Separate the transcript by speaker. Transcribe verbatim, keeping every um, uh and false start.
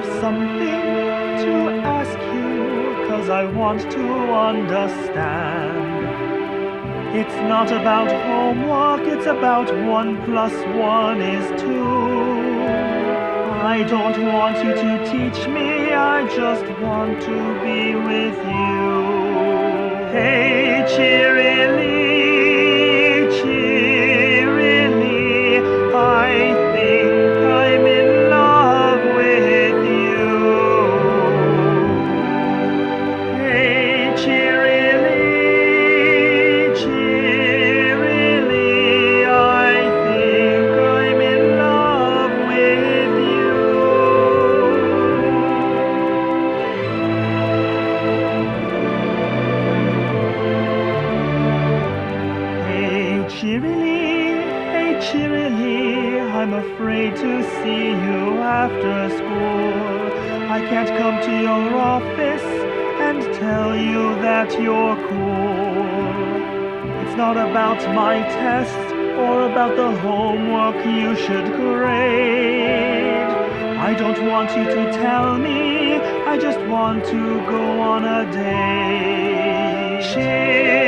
Speaker 1: have something to ask you, 'cause I want to understand. It's not about homework, it's about one plus one is two. I don't want you to teach me, I just want to be with you. Hey, cheerily, cheerily, I think I'm in love with you. Hey, cheerily, cheerily, I think I'm in love with you. Hey, cheerily, hey, cheerily, I'm afraid to see you after school. I can't come to your office and tell you that you're cool. It's not about my test or about the homework you should grade. I don't want you to tell me, I just want to go on a date.